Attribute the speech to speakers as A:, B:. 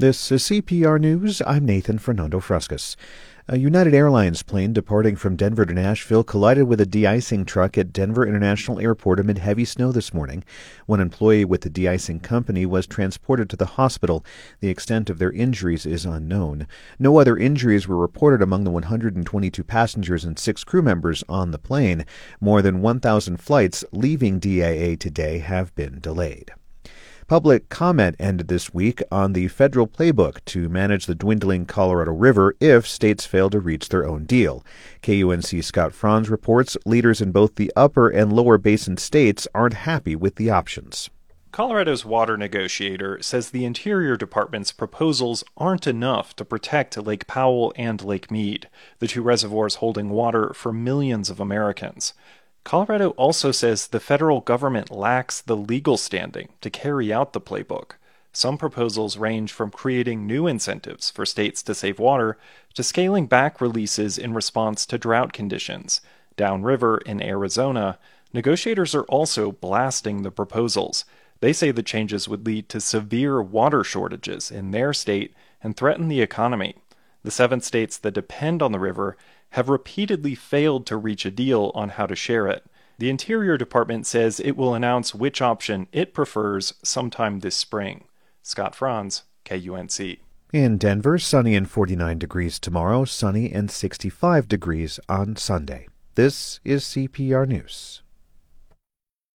A: This is CPR News. I'm Nathan Fernando Fruscas. A United Airlines plane departing from Denver to Nashville collided with a de-icing truck at Denver International Airport amid heavy snow this morning. One employee with the de-icing company was transported to the hospital. The extent of their injuries is unknown. No other injuries were reported among the 122 passengers and 6 crew members on the plane. More than 1,000 flights leaving DIA today have been delayed. Public comment ended this week on the federal playbook to manage the dwindling Colorado River if states fail to reach their own deal. KUNC Scott Franz reports leaders in both the upper and lower basin states aren't happy with the options.
B: Colorado's water negotiator says the Interior Department's proposals aren't enough to protect Lake Powell and Lake Mead, the two reservoirs holding water for millions of Americans. Colorado also says the federal government lacks the legal standing to carry out the playbook. Some proposals range from creating new incentives for states to save water to scaling back releases in response to drought conditions. Downriver in Arizona, negotiators are also blasting the proposals. They say the changes would lead to severe water shortages in their state and threaten the economy. The 7 states that depend on the river have repeatedly failed to reach a deal on how to share it. The Interior Department says it will announce which option it prefers sometime this spring. Scott Franz, KUNC.
A: In Denver, sunny and 49 degrees tomorrow, sunny and 65 degrees on Sunday. This is CPR News.